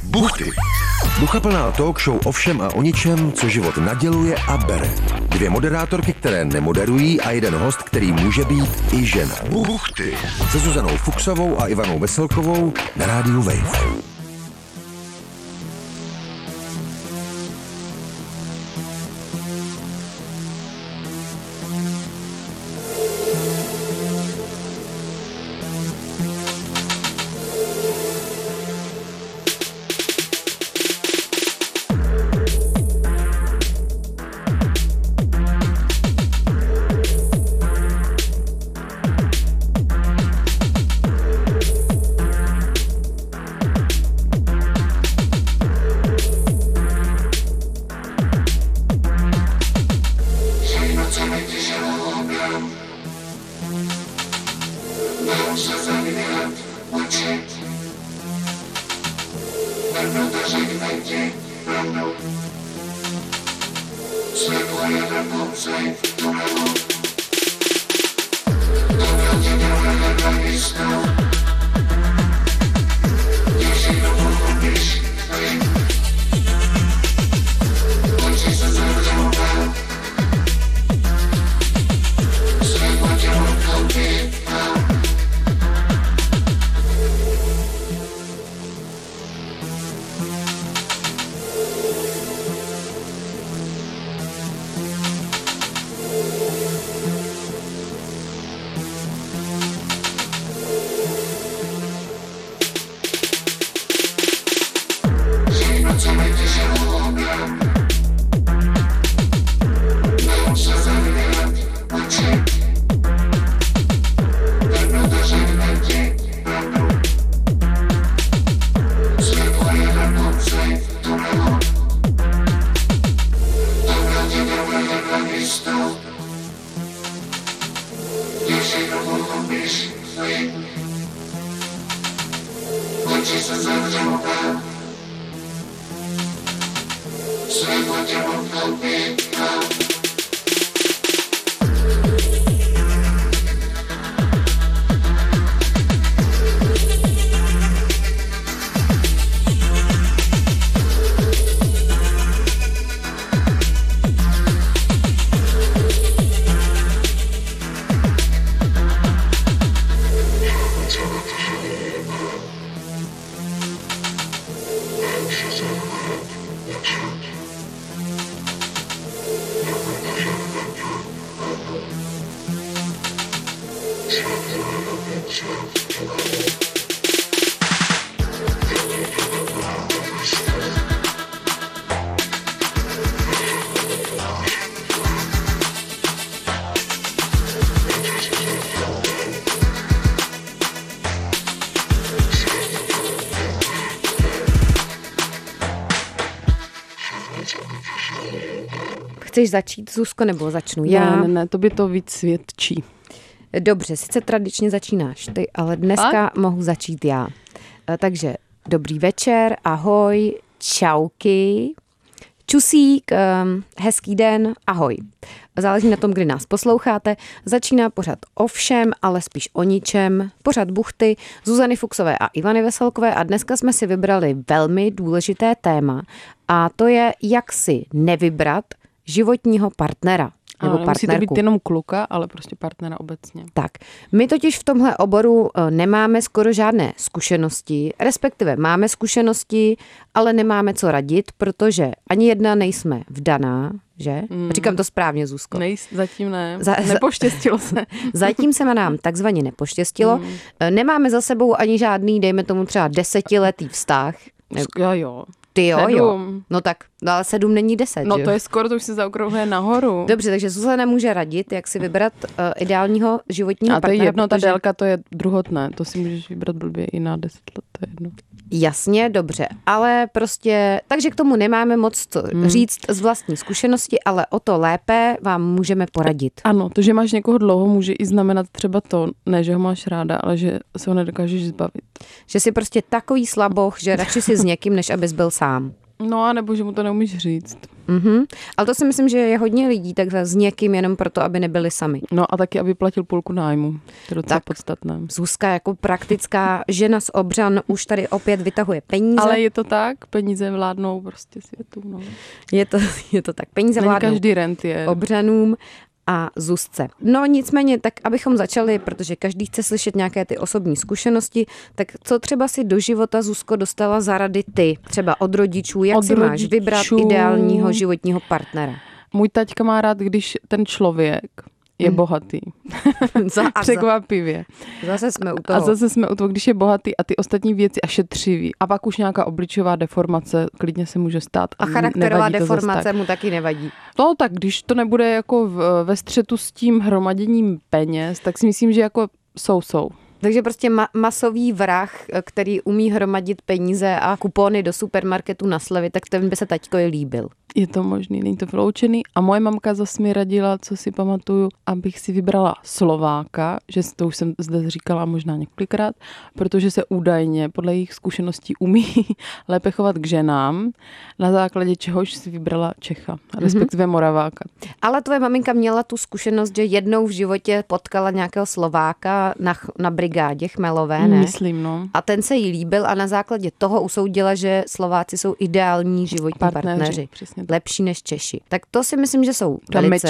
Buchty. Duchaplná talk show o všem a o ničem, co život naděluje a bere. Dvě moderátorky, které nemoderují a jeden host, který může být i žena. Buchty. Se Zuzanou Fuchsovou a Ivanou Veselkovou na rádiu Wave. Chceš začít, Zuzko, nebo začnu já? Ne, to by to víc svědčí. Dobře, sice tradičně začínáš ty, ale dneska mohu začít já. Takže dobrý večer, ahoj, čauky, čusík, hezký den, ahoj. Záleží na tom, kdy nás posloucháte. Začíná pořad o všem, ale spíš o ničem. Pořad Buchty, Zuzany Fuchsové a Ivany Veselkové a dneska jsme si vybrali velmi důležité téma a to je, jak si nevybrat životního partnera. Nebo nemusí to být jenom kluka, ale prostě partnera obecně. Tak, my totiž v tomhle oboru nemáme skoro žádné zkušenosti, respektive máme zkušenosti, ale nemáme co radit, protože ani jedna nejsme vdaná, že? Říkám to správně, Zuzko. Zatím ne, nepoštěstilo se. Zatím se nám takzvaně nepoštěstilo. Nemáme za sebou ani žádný, dejme tomu třeba 10letý vztah. Jo. Ty jo. No tak, ale 7 není 10, no že? To je skoro, to už se zaokrouhluje nahoru. Dobře, takže Zuzana může radit, jak si vybrat ideálního životního partnera. A to je jedno, protože ta délka, to je druhotné. To si můžeš vybrat blbě i na 10 let, to je jedno. Jasně, dobře, ale prostě, takže k tomu nemáme moc co říct z vlastní zkušenosti, ale o to lépe vám můžeme poradit. Ano, to, že máš někoho dlouho, může i znamenat třeba to, ne, že ho máš ráda, ale že se ho nedokážeš zbavit. Že jsi prostě takový slaboch, že radši si s někým, než abys byl sám. No a nebo že mu to neumíš říct. Ale to si myslím, že je hodně lidí takhle s někým jenom proto, aby nebyli sami. No a taky, aby platil půlku nájmu. To je docela podstatné. Zuzka jako praktická žena z Obřan už tady opět vytahuje peníze. Ale je to tak, peníze vládnou prostě světu. No. Je to tak, peníze vládnou každý rent je. Obřanům a Zuzce. No nicméně, tak abychom začali, protože každý chce slyšet nějaké ty osobní zkušenosti, tak co třeba si do života, Zuzko, dostala za rady ty? Třeba od rodičů, jak si máš vybrat ideálního životního partnera? Můj taťka má rád, když ten člověk je bohatý. Překvapivě. Zase jsme u toho. A zase jsme u toho, když je bohatý a ty ostatní věci a šetřivý. A pak už nějaká obličová deformace klidně se může stát. A charakterová deformace mu taky nevadí. No tak, když to nebude jako ve střetu s tím hromaděním peněz, tak si myslím, že jako jsou. Takže prostě masový vrah, který umí hromadit peníze a kupony do supermarketu na slevy, tak ten by se taťkovi líbil. Je to možný, není to vyloučený. A moje mamka zase mi radila, co si pamatuju, abych si vybrala Slováka, že to už jsem zde říkala možná několikrát, protože se údajně podle jejich zkušeností umí lépe chovat k ženám, na základě čehož si vybrala Čecha, respektive Moraváka. Ale tvoje maminka měla tu zkušenost, že jednou v životě potkala nějakého Slováka na brigádě chmelové, ne? Myslím, no. A ten se jí líbil a na základě toho usoudila, že Slováci jsou ideální životní partneři. Lepší než Češi. Tak to si myslím, že jsou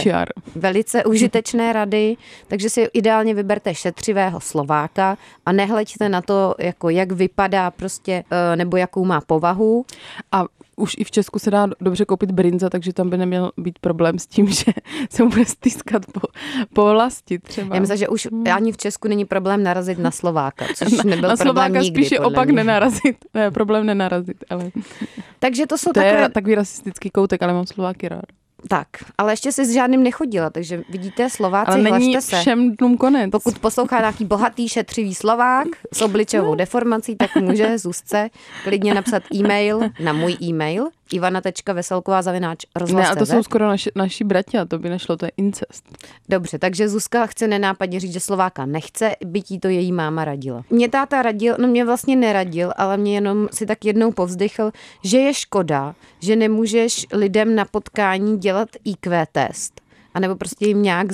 velice užitečné rady, takže si ideálně vyberte šetřivého Slováka a nehleďte na to, jako jak vypadá prostě, nebo jakou má povahu. A už i v Česku se dá dobře koupit brinza, takže tam by neměl být problém s tím, že se mu bude stýskat po vlasti třeba. Já myslím, že už ani v Česku není problém narazit na Slováka, což nebyl na problém Slováka nikdy. Spíše opak nenarazit. Ne, problém nenarazit, ale... Takže to jsou takové... je takový rasistický koutek, ale mám Slováky rád. Tak, ale ještě jsi s žádným nechodila, takže vidíte, Slováci, ale není hlašte se. Všem dnům konec. Pokud poslouchá nějaký bohatý, šetřivý Slovák s obličovou deformací, tak může Zuzce klidně napsat e-mail na můj e-mail ivana.veselková@rozhlas.cz. Ne, a to jsou skoro naši bratia, to by nešlo, to je incest. Dobře, takže Zuzka chce nenápadně říct, že Slováka nechce, byť jí to její máma radila. Mě táta radil, no mě vlastně neradil, ale mě jenom si tak jednou povzdychl, že je škoda, že nemůžeš lidem na potkání dělat IQ test. A nebo prostě jim nějak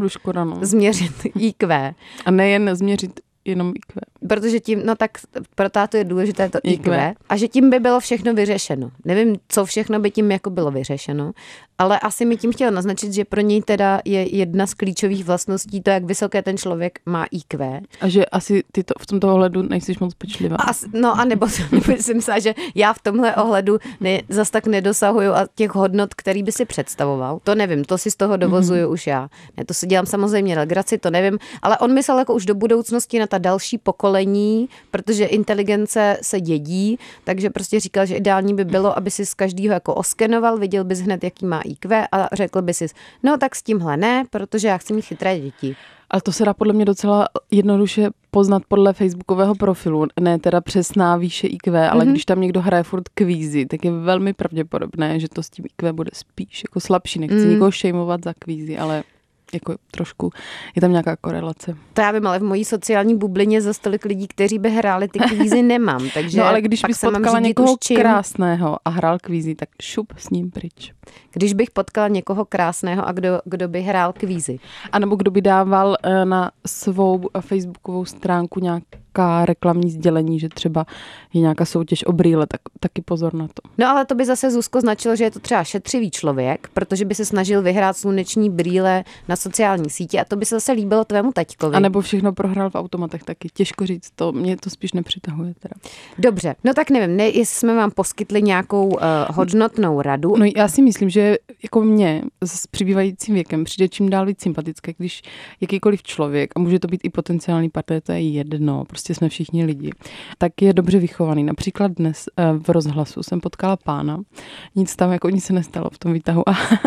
změřit IQ. A nejen změřit jenom IQ. Protože tím, no tak pro tátu je důležité to IQ. A že tím by bylo všechno vyřešeno. Nevím, co všechno by tím jako bylo vyřešeno, ale asi mi tím chtěl naznačit, že pro něj teda je jedna z klíčových vlastností to, jak vysoké ten člověk má IQ. A že asi ty to v tomto ohledu nejsi moc pečlivá. No a nebo si myslela, že já v tomhle ohledu zas tak nedosahuju a těch hodnot, který by si představoval. To nevím, to si z toho dovozuju už já. Ne, to si dělám samozřejmě legraci, to nevím, ale on myslel jako už do budoucnosti na ta další pokolení, protože inteligence se dědí, takže prostě říkal, že ideální by bylo, aby si z každého jako oskenoval, viděl bys hned, jaký má IQ a řekl by si, no tak s tímhle ne, protože já chci mít chytré děti. Ale to se dá podle mě docela jednoduše poznat podle facebookového profilu, ne teda přesná výše IQ, ale když tam někdo hraje furt kvízy, tak je velmi pravděpodobné, že to s tím IQ bude spíš jako slabší. Nechci nikoho šejmovat za kvízy, ale jako trošku je tam nějaká korelace. To já vím, ale v mojí sociální bublině za tolik lidí, kteří by hráli ty kvízy, nemám. Takže no ale když bys potkala někoho krásného a hrál kvízy, tak šup s ním pryč. Když bych potkala někoho krásného a kdo by hrál kvízy. A nebo kdo by dával na svou facebookovou stránku nějaká reklamní sdělení, že třeba je nějaká soutěž o brýle, tak taky pozor na to. No ale to by zase Zuzko značilo, že je to třeba šetřivý člověk, protože by se snažil vyhrát sluneční brýle na sociální sítě a to by se zase líbilo tvému taťkovi. A nebo všechno prohrál v automatech taky. Těžko říct, mě to spíš nepřitahuje teda. Dobře, no tak nevím, jestli jsme vám poskytli nějakou hodnotnou radu. No já si myslím, že jako mě s přibývajícím věkem přijde čím dál víc sympatické, když jakýkoliv člověk, a může to být i potenciální partner, to je jedno, prostě jsme všichni lidi, tak je dobře vychovaný. Například dnes v rozhlasu jsem potkala pána, nic tam jako nic se nestalo v tom výtahu,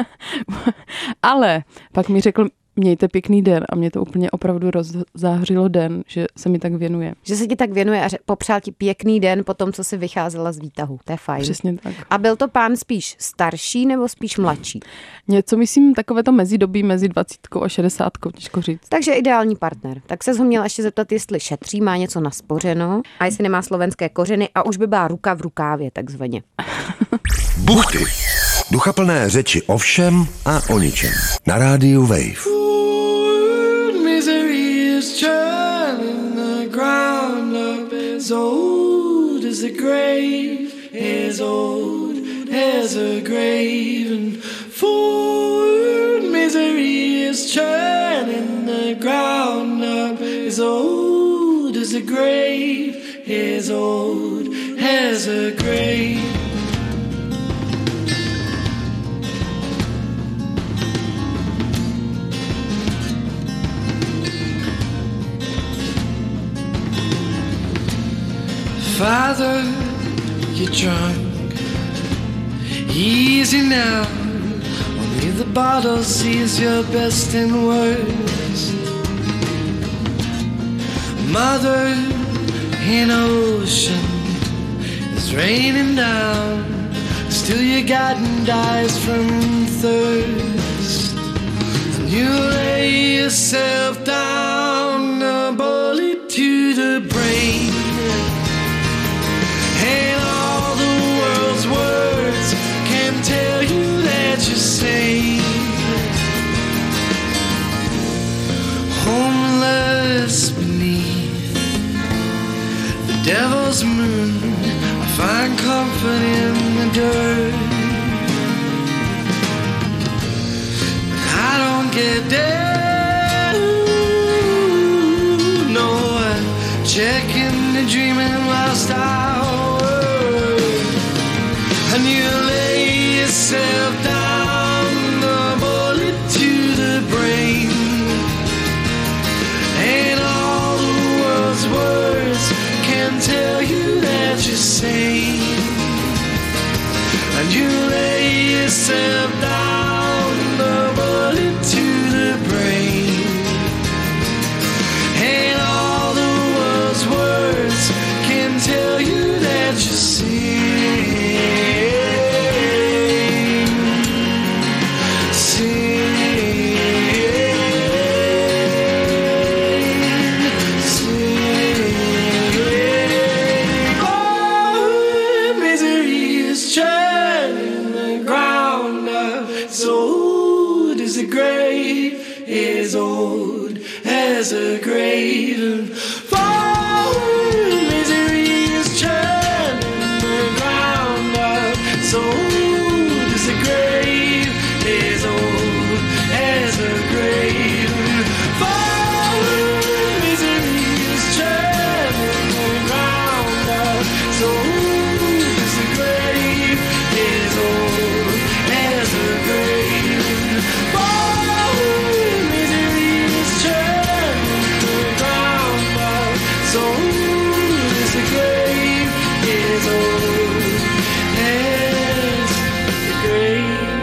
ale pak mi řekl, mějte pěkný den a mě to úplně opravdu rozzářilo den, že se mi tak věnuje. Že se ti tak věnuje a popřál ti pěkný den po tom, co jsi vycházela z výtahu. To je fajn. Přesně tak. A byl to pán spíš starší nebo spíš mladší? Něco myslím takové to mezidobí mezi 20 a 60, těžko říct. Takže ideální partner. Tak se ho měla ještě zeptat, jestli šetří, má něco naspořeno a jestli nemá slovenské kořeny a už by byla ruka v rukávě takzvaně. Buchty. Duchaplné řeči o všem a o ničem. Na rádiu Wave. Misery is churning the ground up as old as the grave, as old as a grave, and forward misery is churning the ground up as old as a grave, as old as a grave. Father, you're drunk, easy now. Only the bottle sees your best and worst. Mother, in ocean is raining down. Still you gotten dies from thirst. And you lay yourself down, a bullet to the brain. And all the world's words can tell you that you're safe. Homeless beneath the devil's moon, I find comfort in the dirt. I don't get down, no, I check into dreaming whilst I and you lay yourself down, a bullet to the brain. And all the world's words can tell you that you're sane. And you lay yourself down, a bullet to the brain. And all the world's words can tell you that you're sane. As old as a grave, and forward misery is churning the ground up. As old as a grave, as old as a grave, and forward misery is churning the ground up. As old as a grave, as old as a grave, and forward so old as the grave, as old as the grave.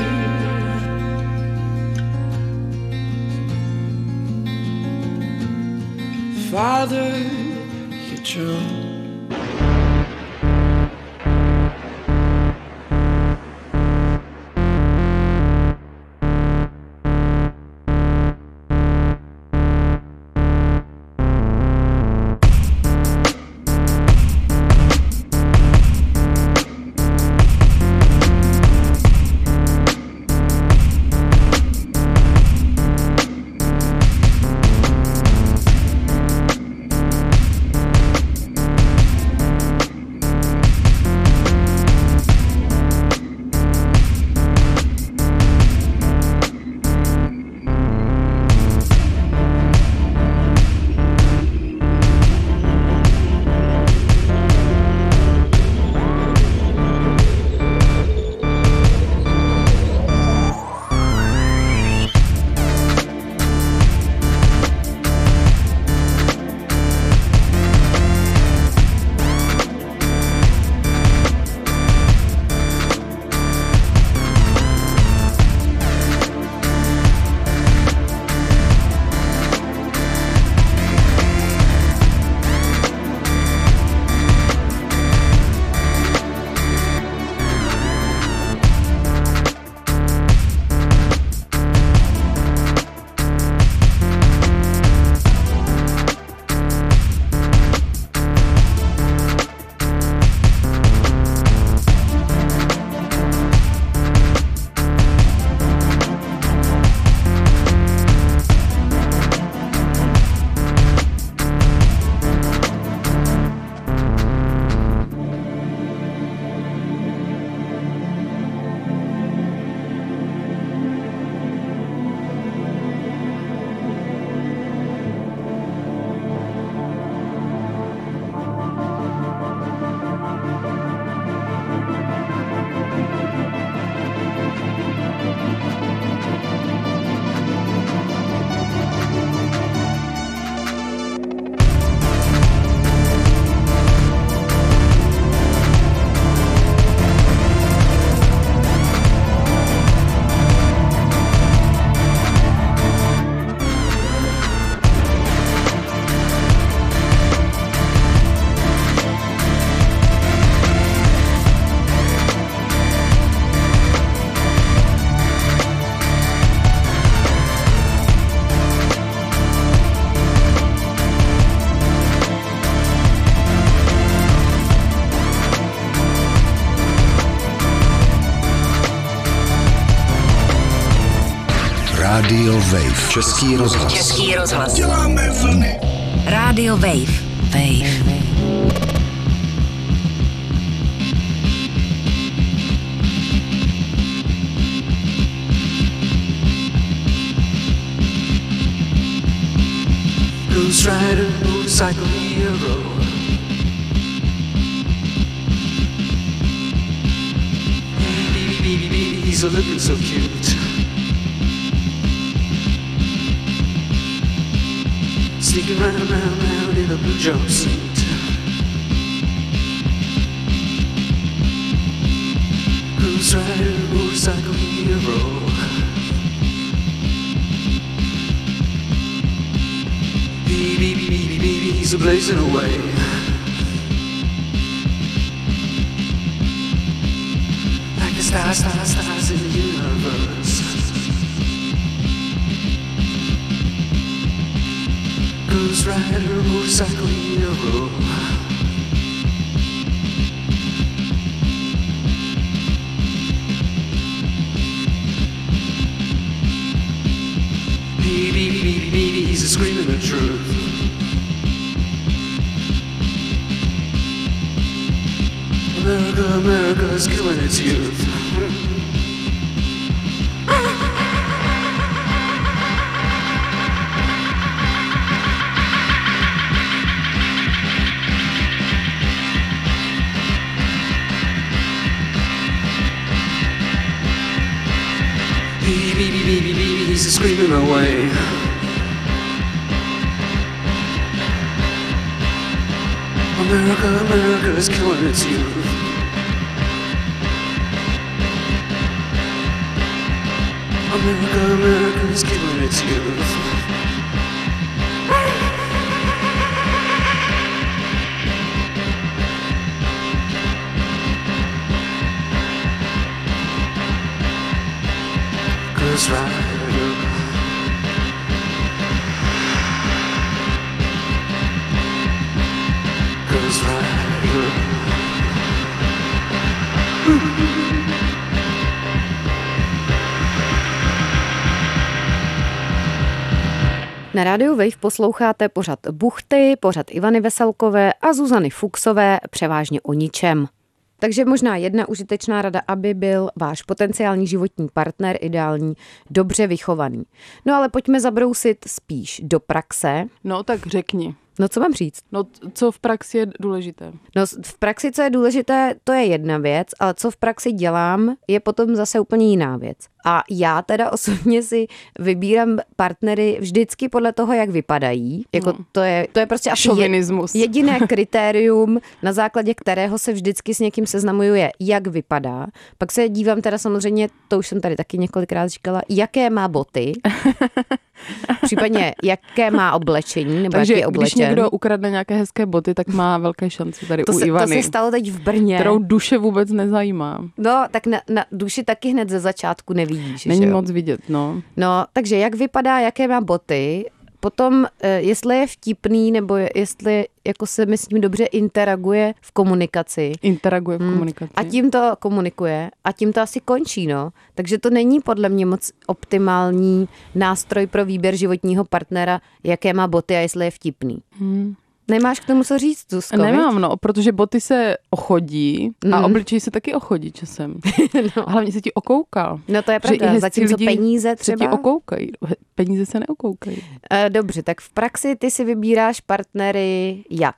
Rádio Wave. Český rozhlas. Český rozhlas. Děláme vlny. Rádio Wave. Wave. Ghost rider, motorcycle hero. Baby, baby, baby, he's a looking so cute. Sneaking round, round, round in a blue jumpsuit. Ghost rider, motorcycle hero. Baby, baby, baby, he's a blazing away. Like the stars, stars, stars in the universe. Ghost rider, motorcycle hero. Baby, baby, baby, he's a screaming the truth. America, America is killing its youth. Baby, baby, baby, baby, he's a screaming away. America, America is killing its youth. America, America is killing its youth. Ghost rider. Ghost rider. Na rádiu Wave posloucháte pořad Buchty, pořad Ivany Veselkové a Zuzany Fuchsové, převážně o ničem. Takže možná jedna užitečná rada, aby byl váš potenciální životní partner ideální, dobře vychovaný. No ale pojďme zabrousit spíš do praxe. No tak řekni. No co mám říct? No co v praxi je důležité? No v praxi, co je důležité, to je jedna věc, ale co v praxi dělám, je potom zase úplně jiná věc. A já teda osobně si vybírám partnery vždycky podle toho, jak vypadají. Jako to je prostě asi jediné kritérium, na základě kterého se vždycky s někým seznamuju, je, jak vypadá. Pak se dívám teda samozřejmě, to už jsem tady taky několikrát říkala, jaké má boty, případně jaké má oblečení, nebo takže jaký je oblečen. Když někdo ukradne nějaké hezké boty, tak má velké šance tady u Ivany. To se stalo teď v Brně. Kterou duše vůbec nezajímá. No, tak na duši taky hned ze začátku nevidíš. Není že jo? moc vidět, no. No, takže jak vypadá, jaké má boty, potom jestli je vtipný, nebo jestli jako se mi s ním dobře interaguje v komunikaci. Interaguje v komunikaci. A tím to komunikuje a tím to asi končí, no. Takže to není podle mě moc optimální nástroj pro výběr životního partnera, jaké má boty a jestli je vtipný. Nemáš k tomu co říct, Zuzko? Nemám, no, protože boty se ochodí a obličej se taky ochodí časem. No. A hlavně se ti okouká. No to je pravda, zatímco peníze třeba... se ti okoukají. Peníze se neokoukají. Dobře, tak v praxi ty si vybíráš partnery jak?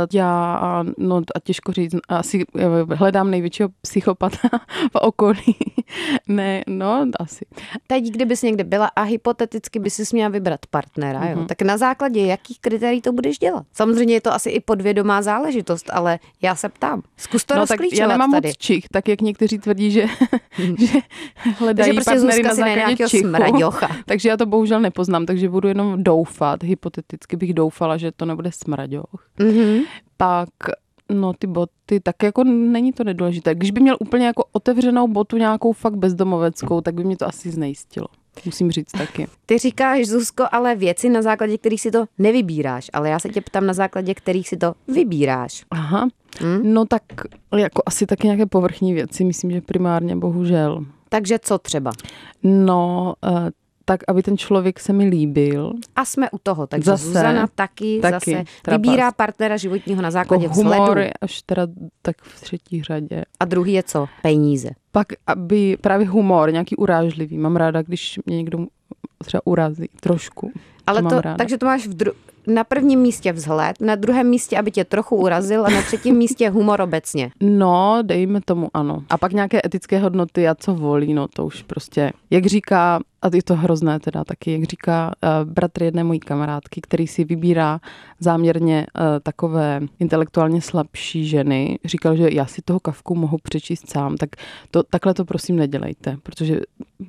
No a těžko říct, asi hledám největšího psychopata v okolí. Ne, no asi. Teď, kdybys někde byla a hypoteticky by si měla vybrat partnera, jo, tak na základě jakých kritérií to budeš dělat? Samozřejmě je to asi i podvědomá záležitost, ale já se ptám. Zkus to rozklíčovat. Já nemám tady. moc čich, tak jak někteří tvrdí, že hledají prostě partnery na základě čichu. Smraďocha. Takže já to bohužel nepoznám, takže budu jenom doufat, hypoteticky bych doufala, že to nebude smraďoch. Pak no ty boty, tak jako není to nedůležité. Když by měl úplně jako otevřenou botu nějakou fakt bezdomoveckou, tak by mě to asi znejistilo. Musím říct taky. Ty říkáš, Zuzko, ale věci, na základě kterých si to nevybíráš, ale já se tě ptám, na základě kterých si to vybíráš. Aha, no tak jako asi taky nějaké povrchní věci, myslím, že primárně bohužel. Takže co třeba? No, tak, aby ten člověk se mi líbil. A jsme u toho, takže Zase, Zuzana taky zase vybírá partnera životního na základě jako humor vzhledu. je až teda tak v třetí řadě. A druhý je co? Peníze. Pak, aby právě humor, nějaký urážlivý. Mám ráda, když mě někdo třeba urazí trošku. Ale to, takže to máš na prvním místě vzhled, na druhém místě, aby tě trochu urazil a na třetím místě humor obecně. No, dejme tomu ano. A pak nějaké etické hodnoty a co volí, no to už prostě, jak říká, a je to hrozné teda taky, jak říká bratr jedné mojí kamarádky, který si vybírá záměrně takové intelektuálně slabší ženy, říkal, že já si toho Kafku mohu přečíst sám, tak takhle to prosím nedělejte, protože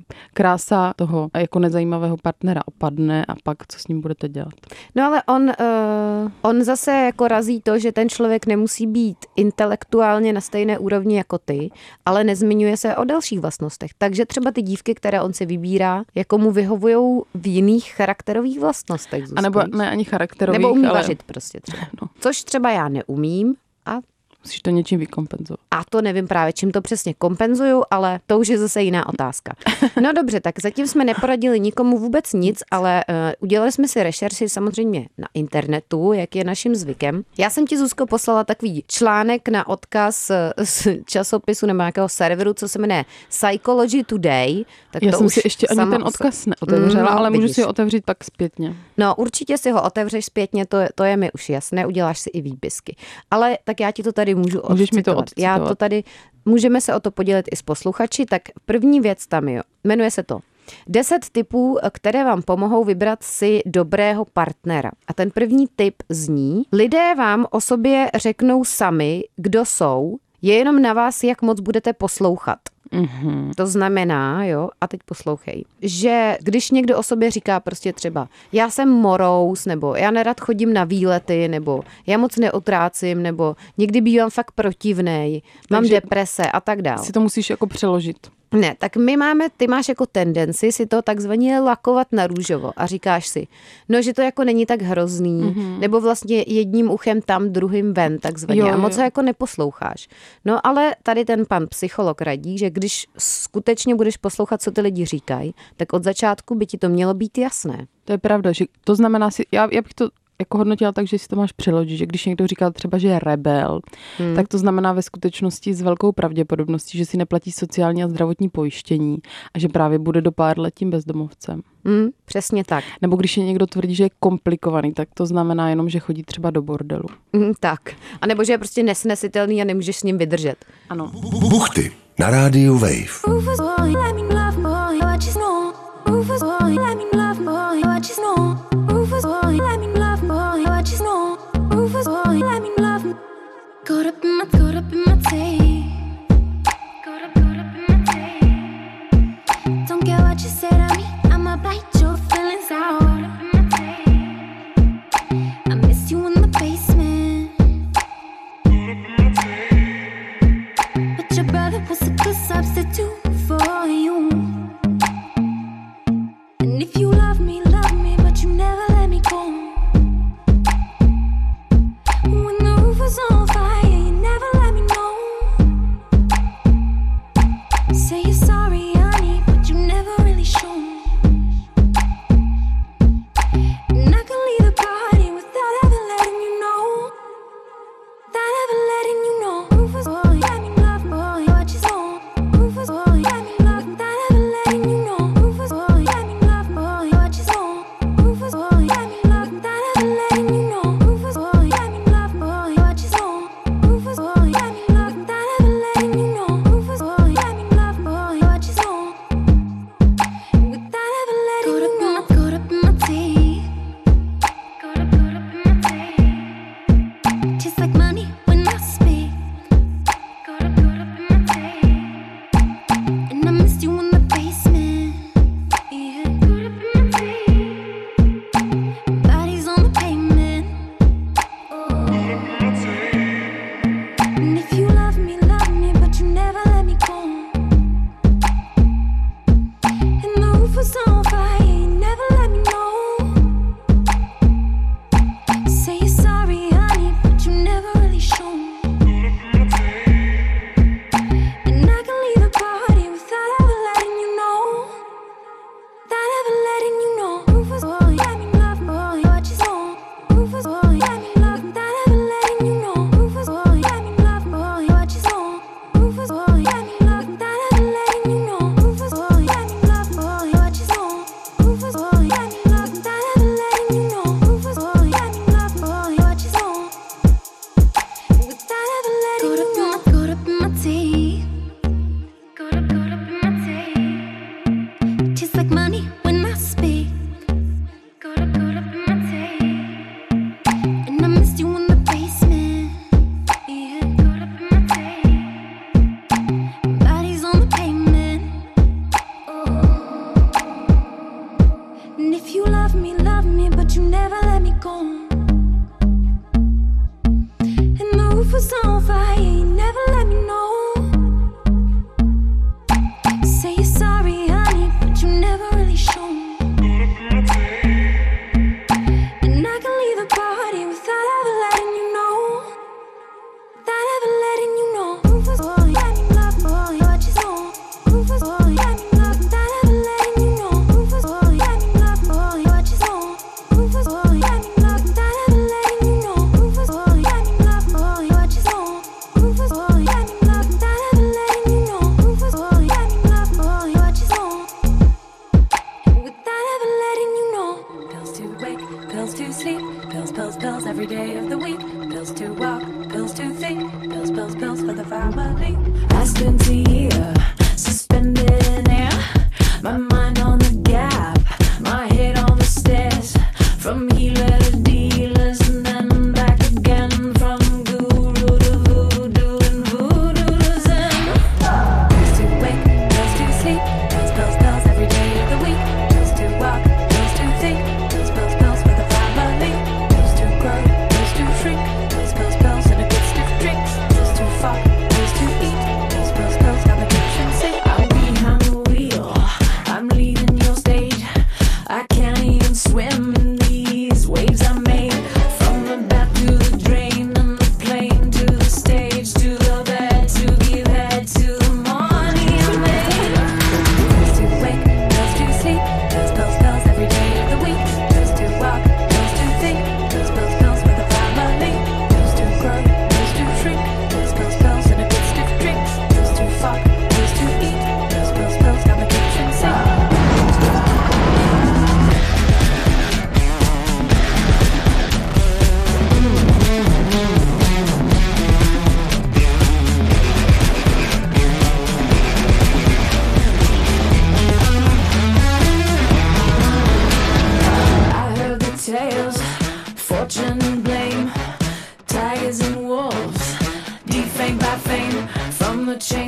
krása toho jako nezajímavého partnera opadne a pak co s ním budete dělat. No ale on zase jako razí to, že ten člověk nemusí být intelektuálně na stejné úrovni jako ty, ale nezmiňuje se o dalších vlastnostech. Takže třeba ty dívky, které on si vybírá, jako mu vyhovujou v jiných charakterových vlastnostech. A nebo ne ani charakterových, nebo umí ale vařit prostě třeba. No. Což třeba já neumím a musíš to něčím vykompenzovat. A to nevím právě, čím to přesně kompenzuju, ale to už je zase jiná otázka. No dobře, tak zatím jsme neporadili nikomu vůbec nic, ale udělali jsme si rešerši samozřejmě na internetu, jak je naším zvykem. Já jsem ti, Zuzko, poslala takový článek na odkaz z časopisu nebo nějakého serveru, co se jmenuje Psychology Today. Tak já to jsem už si ještě ani ten odkaz neotevřela, ale můžu si ho otevřít pak zpětně. No určitě si ho otevřeš zpětně, to je mi už jasné, uděláš si i výpisky. Ale tak já ti to tady můžu odcitovat. Já to tady, můžeme se o to podělit i s posluchači, tak první věc tam je, jmenuje se to 10 tipů, které vám pomohou vybrat si dobrého partnera. A ten první tip zní, lidé vám o sobě řeknou sami, kdo jsou, je jenom na vás, jak moc budete poslouchat. Mm-hmm. To znamená, jo, a teď poslouchej, že když někdo o sobě říká prostě třeba já jsem morous, nebo já nerad chodím na výlety, nebo já moc neotrácím, nebo někdy bývám fakt protivnej, mám deprese a tak dále. Si to musíš jako přeložit. Ne, tak ty máš jako tendenci si to takzvaně lakovat na růžovo a říkáš si, no, že to jako není tak hrozný, nebo vlastně jedním uchem tam, druhým ven, takzvaně, a moc ho jako neposloucháš. No, ale tady ten pan psycholog radí, že když skutečně budeš poslouchat, co ty lidi říkají, tak od začátku by ti to mělo být jasné. To je pravda, že to znamená si, já bych to jako hodnotila tak, že si to máš přeložit, že když někdo říká třeba, že je rebel, tak to znamená ve skutečnosti s velkou pravděpodobností, že si neplatí sociální a zdravotní pojištění a že právě bude do pár let tím bezdomovcem. Přesně tak. Nebo když je někdo tvrdí, že je komplikovaný, tak to znamená jenom, že chodí třeba do bordelu. Tak. A nebo že je prostě nesnesitelný a nemůžeš s ním vydržet. Ano. Buchty na rádiu Wave. Don't care what you say to me, I'ma bite your feelings out. I miss you in the basement, but your brother was a good substitute for you. And if you love me, but you never let me go. When the roof was on fire, you never let me know. Say you're sorry, honey, but you never really show. And I can leave the party without ever letting you know. Without ever letting you know. Rufus, boy, let me love, boy, what you know. Rufus, boy, let me love, without ever letting you know. Rufus, boy, let me love, boy, what you know. Rufus, boy, let me love, without ever letting you know. Rufus, boy, let me love, boy, what you know. Rufus, boy, let me love, without ever letting you know. Rufus, boy, let me love, boy, what you know.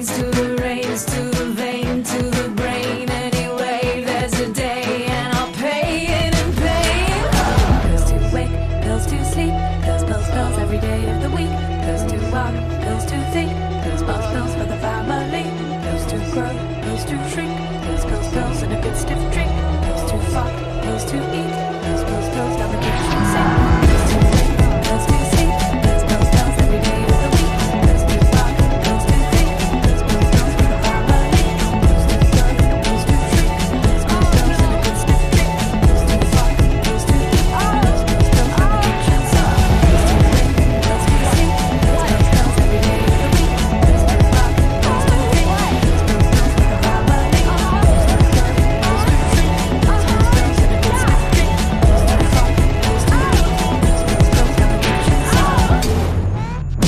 rains to the rains to the vein to the brain. Anyway, there's a day and I'll pay it in pain. Pills to wake, pills to sleep, pills, pills, pills every day of the week. Pills to walk, pills to think, pills, pills, pills for the family. Pills to grow, pills to shrink, pills, pills, pills and a good stiff drink. Pills to fuck, pills to eat, pills, pills, pills down the kitchen sink. Pills to wake, pills to sleep, pills, pills, pills every day of the week. Pills to walk, pills to think, pills, pills, pills for the family. Pills to grow, pills to shrink, pills, pills, pills and a good stiff drink. Pills to fuck, pills to eat, pills, pills, pills down the kitchen sink. Pills to wake, pills to sleep, pills, pills, pills every day of the week. Pills to walk, pills to think, pills, pills, pills for the family. Pills to grow, pills to shrink, pills, pills, pills and a good stiff drink. Pills to fuck, pills to eat, pills, pills, pills down the kitchen sink.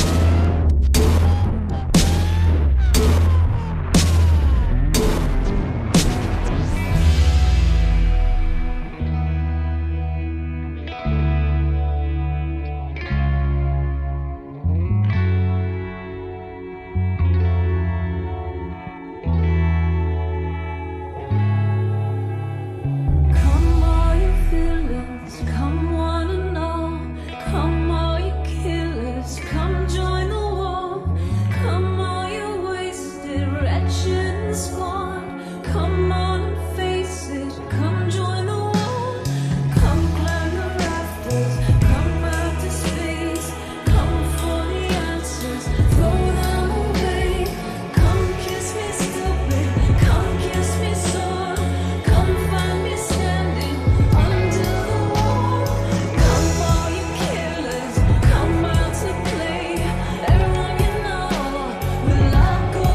Come all you feelings, come one and all. Come all you killers, come join the war. Come all you wasted, wretched and scorned. Come on and face it, come join the war. Come climb the rafters, come out to space. Come for the answers, throw them away. Come kiss me stupid, come kiss me sore. Come find me standing under the wall. Come all you killers, come out to play. Everyone you know will all go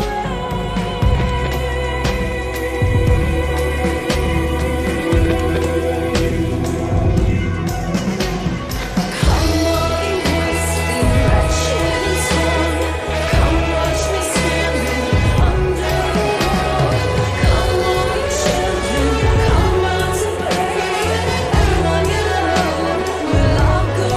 Come all you wasted, wretched and scorned. Come watch me standing under the wall. Come all you children, come out to play. Everyone you love will all go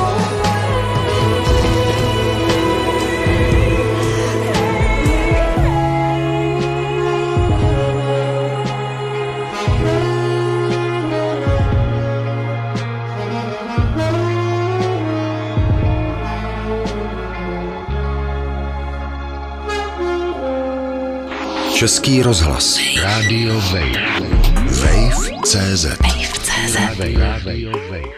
Český rozhlas. Radio Wave. Wave.cz. Radio Wave.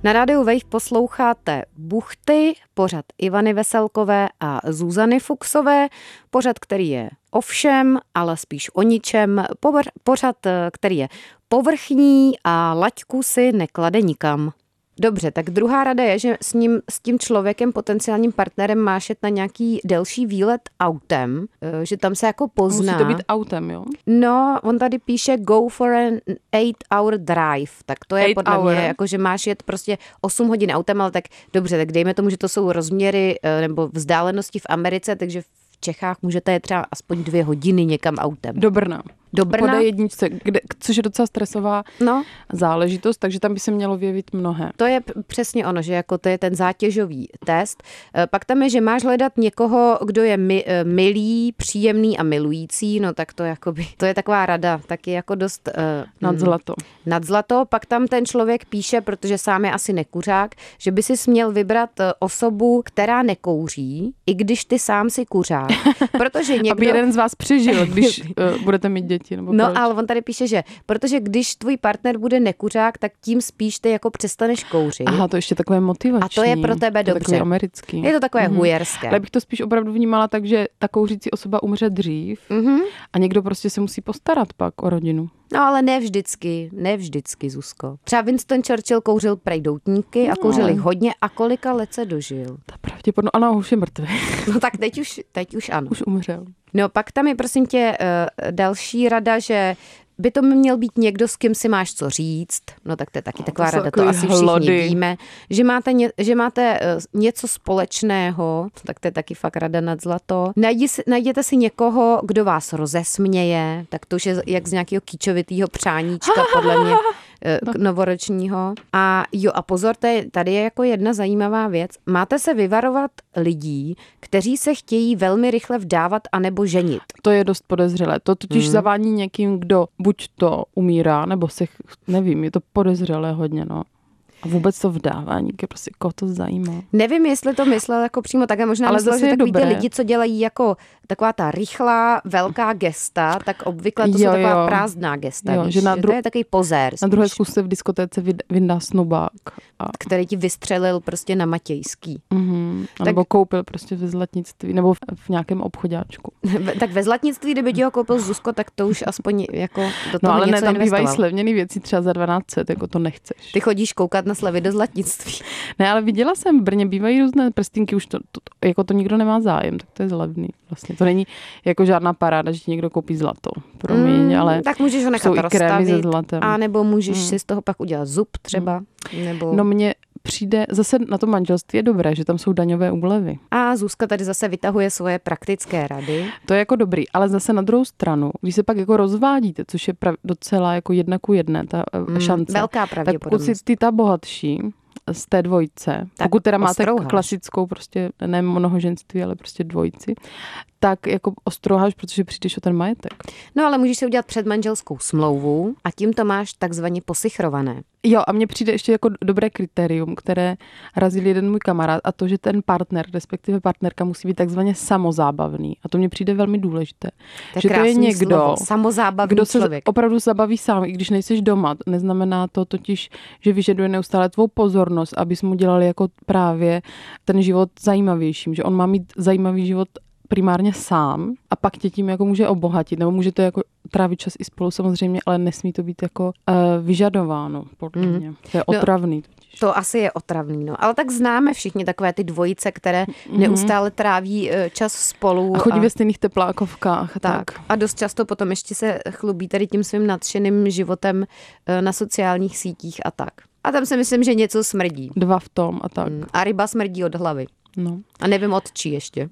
Na rádiu Wave posloucháte Buchty, pořad Ivany Veselkové a Zuzany Fuchsové, pořad, který je o všem, ale spíš o ničem, pořad, který je povrchní a laťku si neklade nikam. Dobře, tak druhá rada je, že s tím člověkem, potenciálním partnerem máš jet na nějaký delší výlet autem, že tam se jako pozná. Musí to být autem, jo? No, on tady píše go for an 8-hour drive, tak to je podle mě, jako že máš jet prostě 8 hodin autem, ale tak dobře, tak dejme tomu, že to jsou rozměry nebo vzdálenosti v Americe, takže v Čechách můžete jet třeba aspoň 2 hodiny někam autem. Do Brna. Do Brna? Po D1, což je docela stresová záležitost, takže tam by se mělo vyjevit mnohé. To je přesně ono, že jako to je ten zátěžový test. Pak tam je, že máš hledat někoho, kdo je milý, příjemný a milující, no tak to jakoby, to je taková rada, taky jako dost nad zlato. Nad zlato. Pak tam ten člověk píše, protože sám je asi nekuřák, že by si směl vybrat osobu, která nekouří, i když ty sám si kuřák. Protože někdo... Aby jeden z vás přežil, když budete mít děti. Nebo no, proč? ale on tady píše, že protože když tvůj partner bude nekuřák, tak tím spíš ty jako přestaneš kouřit. Aha, to ještě takové motivační. A to je pro tebe to dobře. Je americký. Je to takové hujerské. Ale bych to spíš opravdu vnímala tak, že ta kouřící osoba umře dřív a někdo prostě se musí postarat pak o rodinu. No ale ne vždycky, Zuzko. Třeba Winston Churchill kouřil prej doutníky a kouřil jich hodně a kolika let se dožil. Ta pravděpodobně, ano, už je mrtvý. No tak teď už ano. Už umřel. No pak tam je prosím tě další rada, že by to měl být někdo, s kým si máš co říct. No tak to je taky taková rada, to asi všichni víme. Že máte něco společného, tak to je taky fakt rada nad zlato. Najděte si někoho, kdo vás rozesměje, tak to už je jak z nějakého kýčovitýho přáníčka, podle mě novoročního. A jo, a pozor, tady je jako jedna zajímavá věc. Máte se vyvarovat lidí, kteří se chtějí velmi rychle vdávat anebo ženit. To je dost podezřelé. To totiž zavání někým, kdo buď to umírá, nebo se, nevím, je to podezřelé hodně, no. A vůbec to vdávání, prostě koho to zajímá. Nevím, jestli to myslel jako přímo tak, a možná ale myslel, že takový ty lidi, co dělají jako taková ta rychlá, velká gesta, tak obvykle to jsou taková prázdná gesta. Jo, víš, že to je takový pozér. Na druhé zkusce v diskotéce vyndá snubák. Který ti vystřelil prostě na Matějský. Nebo koupil prostě ve zlatnictví, nebo v nějakém obchodáčku. Tak ve zlatnictví, kdyby ti ho koupil Zuzko, tak to už aspoň jako do toho ale něco ne, tam bývají investoval. slevněný věci třeba za 1200, jako to nechceš. Ty chodíš koukat na slevy do zlatnictví. Ne, ale viděla jsem v Brně, bývají různé prstinky, už jako to nikdo nemá zájem, tak to je zlevný. Vlastně to není jako žádná paráda, že ti někdo koupí zlato. Promiň, ale tak můžeš ho nechat rozstavit, se zlatem. a nebo můžeš si z toho pak udělat zub třeba. Nebo... No mně přijde, zase na to manželství je dobré, že tam jsou daňové úlevy. A Zuzka tady zase vytahuje svoje praktické rady. To je jako dobrý, ale zase na druhou stranu, když se pak jako rozvádíte, což je docela jako 1:1 ta šance. Velká pravděpodobnost. Tak pokud si ta bohatší z té dvojice, tak pokud teda máte klasickou prostě, ne mnohoženství, ale prostě dvojici, tak jako ostrouháš, protože přijdeš o ten majetek. No ale můžeš si udělat předmanželskou smlouvu a tím to máš takzvaně posichrované. Jo, a mně přijde ještě jako dobré kritérium, které razil jeden můj kamarád, a to, že ten partner, respektive partnerka musí být takzvaně samozábavný. A to mně přijde velmi důležité. Že to je někdo, kdo se opravdu zabaví sám, i když nejseš doma. Neznamená to totiž, že vyžaduje neustále tvou pozornost, abys mu dělali jako právě ten život zajímavějším, že on má mít zajímavý život primárně sám a pak tě tím jako může obohatit, nebo může to jako trávit čas i spolu samozřejmě, ale nesmí to být jako vyžadováno, podle mě. To je otravný. To asi je otravný, no. Ale tak známe všichni takové ty dvojice, které neustále tráví čas spolu. A chodí ve stejných teplákovkách. Tak. A dost často potom ještě se chlubí tady tím svým nadšeným životem na sociálních sítích a tak. A tam si myslím, že něco smrdí. Dva v tom a tak. A ryba smrdí od hlavy. No. A nevím od čí ještě.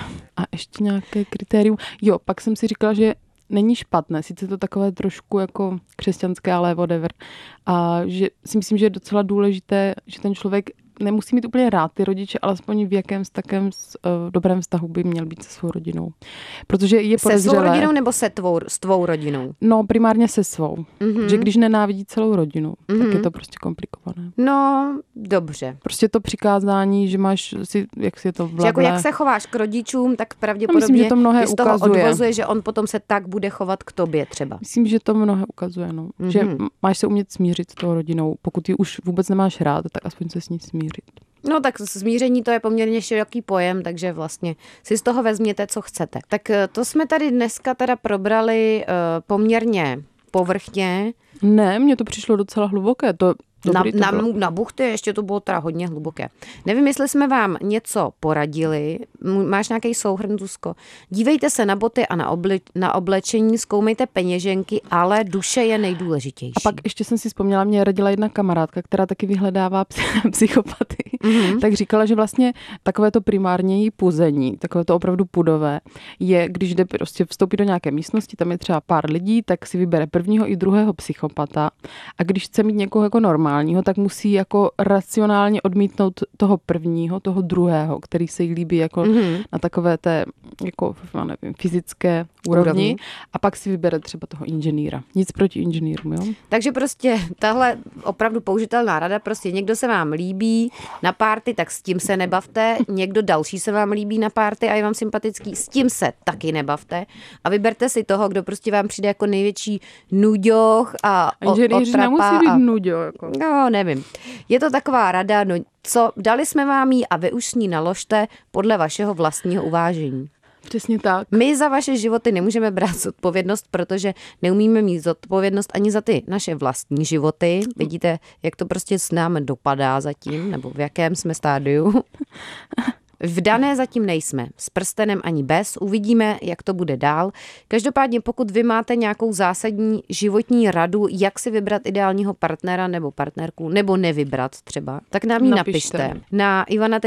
A ještě nějaké kritérium. Jo, pak jsem si říkala, že není špatné, sice to takové trošku jako křesťanské, ale whatever. A že si myslím, že je docela důležité, že ten člověk nemusí mít úplně rád ty rodiče, alespoň v jakém takém dobrém vztahu by měl být se svou rodinou. Protože je podezřelé... Se svou rodinou nebo s tvou rodinou? No, primárně se svou. Že když nenávidí celou rodinu, tak je to prostě komplikované. No, dobře. Prostě to přikázání, že máš si, jak si je to vladle... Jako jak se chováš k rodičům, tak pravděpodobně myslím, že to mnohé z toho ukazuje. odvozuje, že on potom se tak bude chovat k tobě třeba. Myslím, že to mnohé ukazuje, no. Že máš se umět smířit s tou rodinou. Pokud ji už vůbec nemáš rád, tak aspoň se s ní smířit. No tak smíření to je poměrně široký pojem, takže vlastně si z toho vezměte, co chcete. Tak to jsme tady dneska teda probrali poměrně povrchně. Ne, mně to přišlo docela hluboké. Na buchty ještě to bylo teda hodně hluboké. Nevím, jestli jsme vám něco poradili. Máš nějaký souhrn, Zuzko? Dívejte se na boty a na oblečení, zkoumejte peněženky, ale duše je nejdůležitější. A pak ještě jsem si vzpomněla, mě radila jedna kamarádka, která taky vyhledává psychopaty. Tak říkala, že vlastně takové to primární její puzení, takové to opravdu pudové, je, když jde prostě vstoupit do nějaké místnosti, tam je třeba pár lidí, tak si vybere prvního i druhého psychopata. A když chce mít někoho jako normálního, tak musí jako racionálně odmítnout toho prvního, toho druhého, který se jí líbí jako na takové té jako, nevím, fyzické úrovni. A pak si vybere třeba toho inženýra. Nic proti inženýrům, jo? Takže prostě tahle opravdu použitelná rada, prostě někdo se vám líbí na párty, tak s tím se nebavte. Někdo další se vám líbí na párty a je vám sympatický, s tím se taky nebavte. A vyberte si toho, kdo prostě vám přijde jako největší nuďoch a inženýři nemusí být nuďo, jako. No, nevím. Je to taková rada, no co, dali jsme vám ji a vy už s ní naložte podle vašeho vlastního uvážení. Přesně tak. My za vaše životy nemůžeme brát zodpovědnost, protože neumíme mít zodpovědnost ani za ty naše vlastní životy. Vidíte, jak to prostě s námi dopadá zatím, nebo v jakém jsme stádiu. Vdané zatím nejsme, s prstenem ani bez, uvidíme, jak to bude dál. Každopádně pokud vy máte nějakou zásadní životní radu, jak si vybrat ideálního partnera nebo partnerku, nebo nevybrat třeba, tak nám ji napište na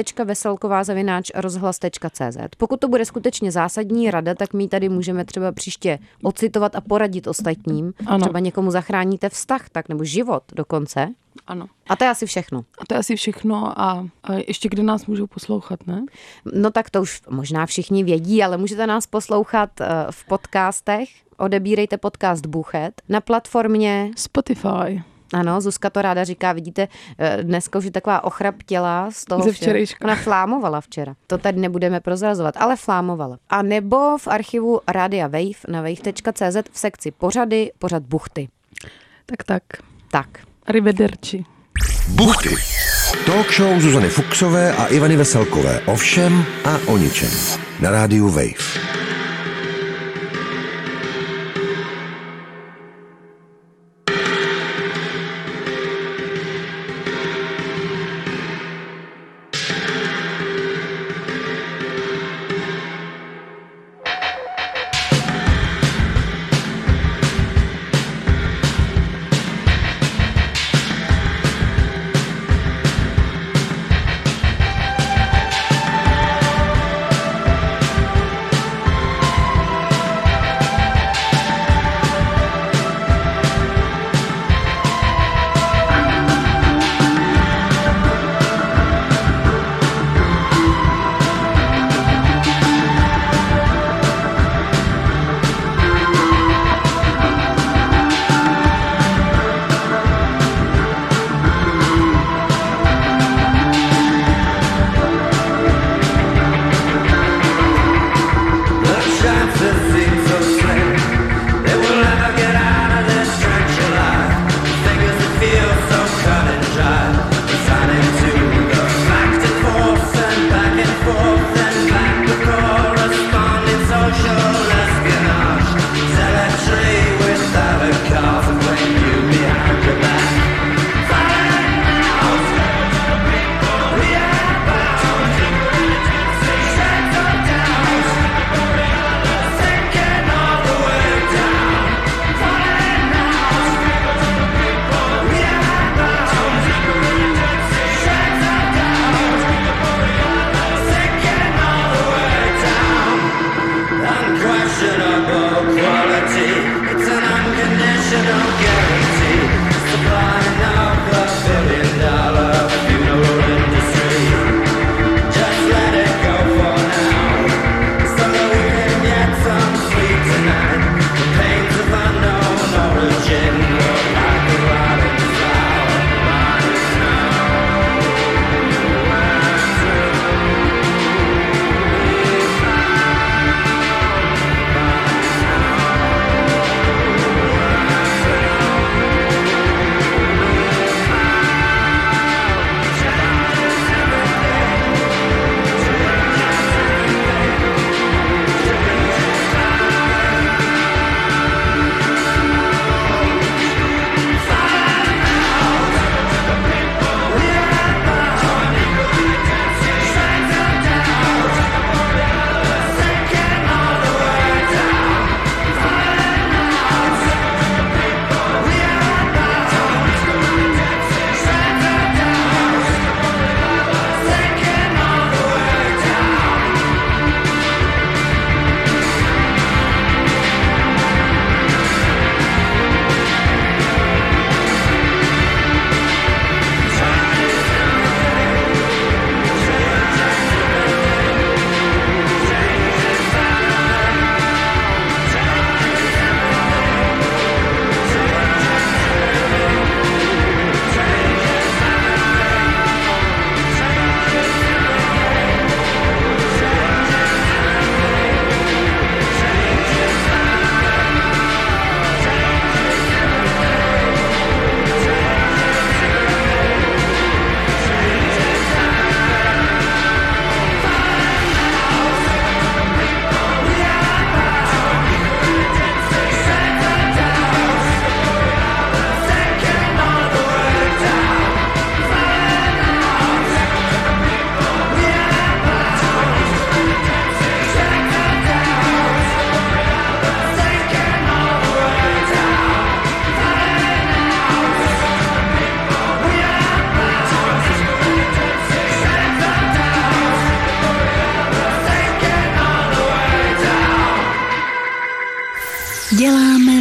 ivana.veselková@rozhlas.cz. Pokud to bude skutečně zásadní rada, tak my tady můžeme třeba příště ocitovat a poradit ostatním. Ano. Třeba někomu zachráníte vztah, tak nebo život dokonce. Ano. A to je asi všechno. A to je asi všechno a ještě kde nás můžou poslouchat, ne? No tak to už možná všichni vědí, ale můžete nás poslouchat v podcastech. Odebírejte podcast Buchet na platformě Spotify. Ano, Zuzka to ráda říká, vidíte, dneska už je taková ochraptěla z toho včerejška. Ona flámovala včera. To tady nebudeme prozrazovat, ale flámovala. A nebo v archivu Rádia Wave na wave.cz v sekci pořady, pořad Buchty. Tak. Arrivederci. Buchty. Talk show Zuzany Fuchsové a Ivany Veselkové o všem a o ničem. Na rádiu Wave. Děláme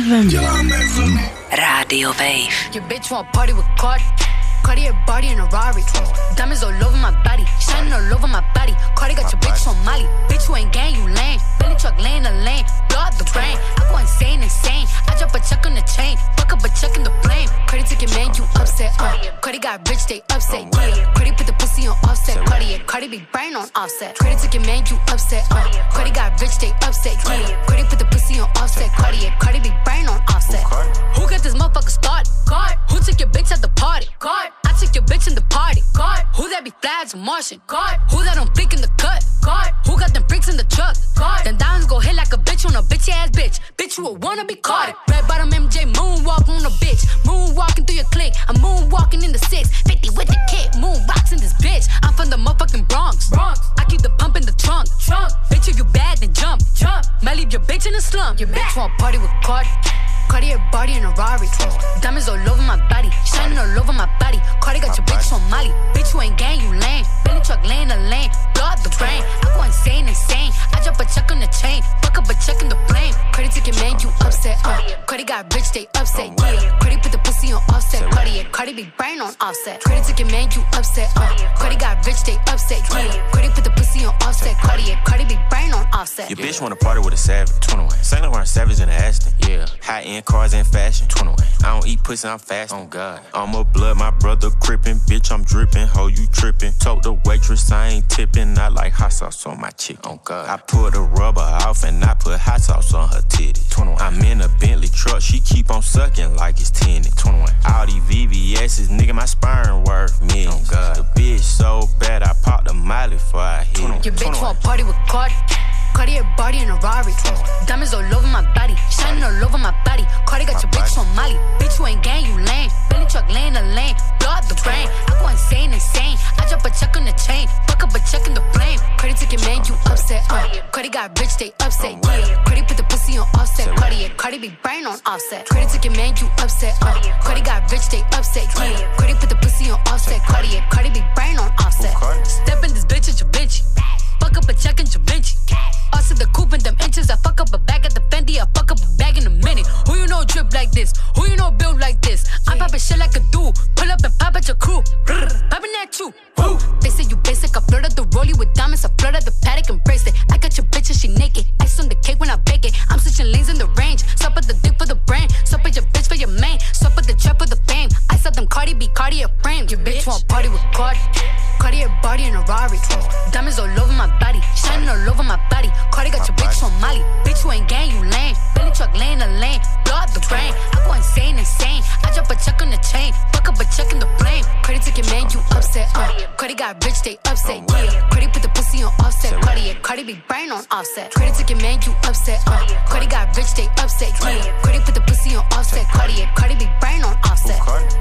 vlny. Radio Wave. Your bitch want party with Cardi. Cartier body in a Rari. Diamonds all over my body, shining all over my body. Cardi got your bitch on Molly. Bitch, you ain't gang, you lame. Billy truck laying the lane, blow out the brain. I go insane. I drop a check on the chain, fuck up a check in the flame. Cardi took your man, you upset. Cardi got rich, they upset. Yeah, Cardi put the pussy on offset. Cardi be brain on offset. Cardi took your man, you upset. Cardi got rich, they upset. Yeah, Cardi put the pussy on offset. Cardi be brain on offset. Who got this motherfucker started? God. Who took your bitch at the party? God. I took your bitch in the party. God. Who that be fly as a Martian? God. Who that don't flick in the cut? God. Who got them freaks in the truck? God. Then diamonds go hit like a bitch on a bitch ass bitch. Bitch, you a wanna be caught. Red bottom MJ moonwalk on a bitch. Moonwalking through your clique. I'm moonwalking in the 650 with the kid. Moon rocks in this bitch. I'm from the motherfucking Bronx. I keep the pump in the trunk. Bitch, if you bad, then jump. Might leave your bitch in the slump. Your bitch want party with Cardi. Cartier body in a Rari. Diamonds all over my body, shining all over my body. Cardi got your bitch on Molly. Bitch, you ain't gang, you lame. Billy truck laying the lane, blow out the brain. I go insane. I drop a check on the chain, fuck up a check in the flame. Cardi took your man, you upset. Cardi got rich, they upset. Yeah, Cardi put the pussy on offset. Cardi be brain on offset. Cardi took your man, you upset. Cardi got rich, they upset. Yeah, Cardi put the pussy on offset. Cardi be brain on offset. Your bitch wanna party with a savage. 21. Saint Laurent Savage in the Aston. Yeah. High end cars and fashion. 21. I don't eat pussy, I'm fast. Oh God. I'm a blood, my brother crippin'. Bitch, I'm drippin'. Ho, you trippin'. Told the waitress I ain't tippin'. I like hot sauce on my chicken. Oh God. I pulled the rubber off and I put hot sauce on her titty. 21. I'm in a Bentley truck. She keep on sucking like it's 10. 21. All these VVS's, nigga, my sperm worth millions. Oh God. The bitch so bad I popped a Miley before I hit it. Your bitch want party with Cardi. Cartier body in a Rari. Diamonds all over my body, shining all over my body. Cardi got your bitch on Molly. Bitch, you ain't gang, you lame. Billy truck laying the lane, blow out the brain. I go insane. I drop a check on the chain, fuck up a check in the flame. Cardi took your man, you upset. Cardi got rich, they upset. Yeah, Cardi put the pussy on offset. Cardi be brain on offset. Cardi took your man, you upset. Cardi got rich, they upset. Yeah, Cardi put the pussy on offset. Cardi be brain on offset. Step in this bitch at your bitch. Fuck up a check in your bitch. Also the coupe in them inches. I fuck up a bag at the Fendi. I fuck up a bag in a minute. Who you know drip like this? Who you know build like this? I'm poppin' shit like a dude. Pull up and pop at your crew. Poppin' at you. Woo. They say you basic. I flirted the rollie with diamonds. I flirted the paddock and bracelet. I got your bitch and she naked. Ice on the cake when I bake it. I'm switching lanes in the range. Swap at the dick for the brain. Swap at your bitch for your main. Swap at the trap for the fame. I saw them Cardi B, Cartier frame. Your bitch want party with Cardi. Cartier body in a Rari. Diamonds all over my body, shining all over my body. Cardi got your bitch on Molly. Bitch, you ain't gang, you lame. Billy truck laying the lane, blow out the brain. I go insane. I drop a check on the chain, fuck up a check in the flame. Cardi took your man, you upset. Cardi got rich, they upset. Yeah, Cardi put the pussy on offset. Cardi be brain on offset. Cardi took your man, you upset. Cardi got rich, they upset. Yeah, Cardi put the pussy on offset. Cardi be brain on offset.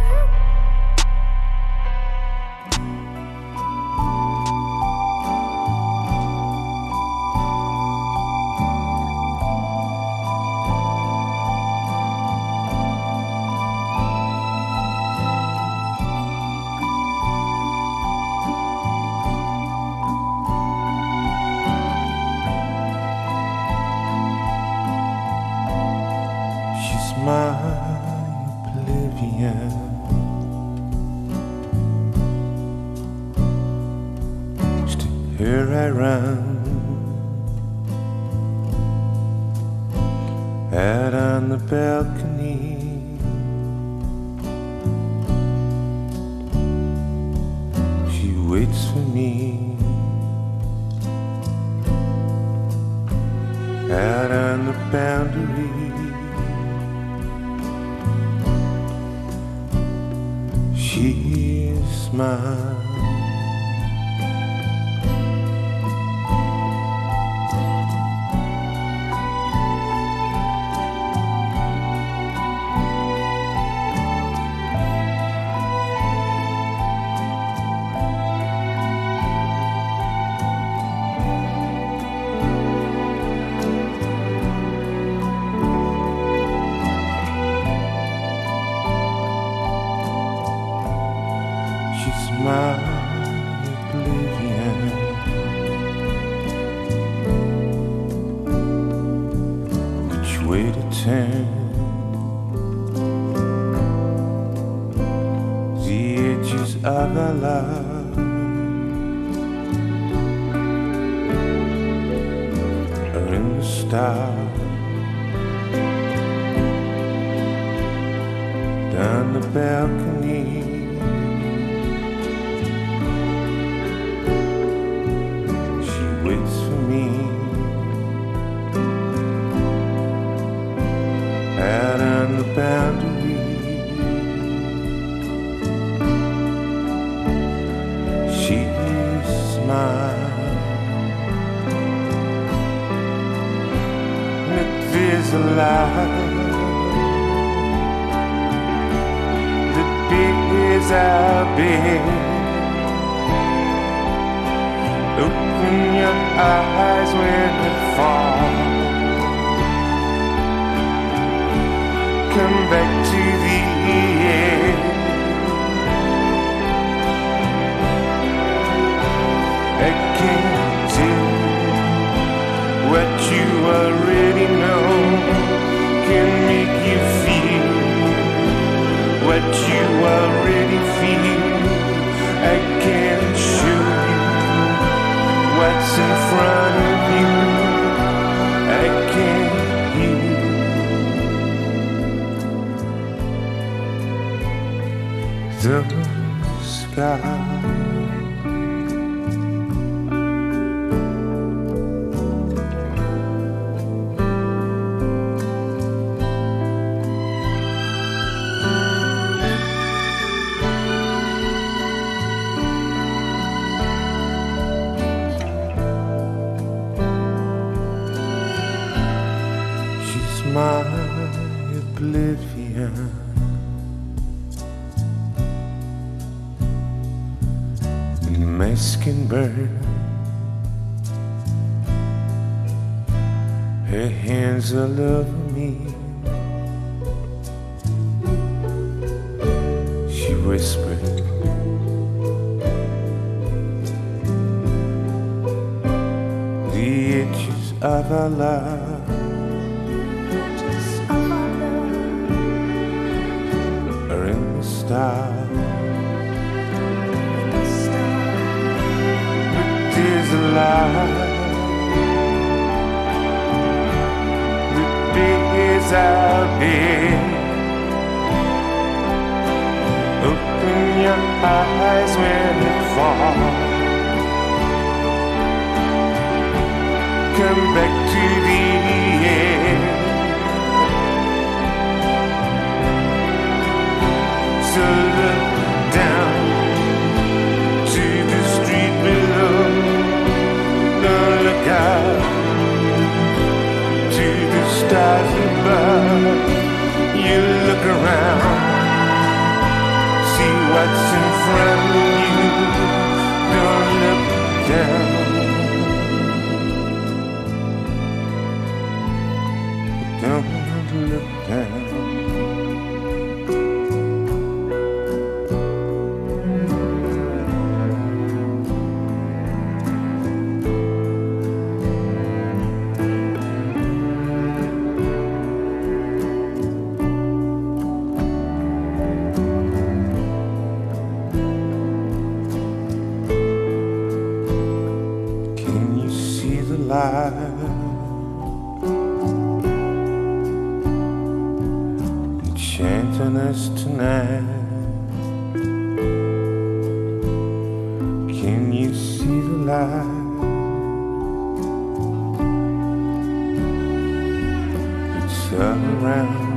My oblivion. Still here I run, out on the balcony. She waits for me, out on the boundary. She is mine. My oblivion. But you waited turn the edges of our love are in the stars down the balcony. She waits for me out on the boundary. She smiles, but there's a light is our bed. Open your eyes when it falls. Come back to the end. I can't tell what you already know can make you feel what you already feel. I can't show you what's in front of you. I can't hear the sky. My oblivion, and my skin burn. Her hands all over me. She whispered, the edges of our love stars. But there's a light that bears our bed. Open your eyes when it falls. Come back to the end. So look down to the street below. Don't look out to the stars above. You look around, see what's in front of you. Don't look down. Don't look down. Enchanting us tonight. Can you see the light? It's all around.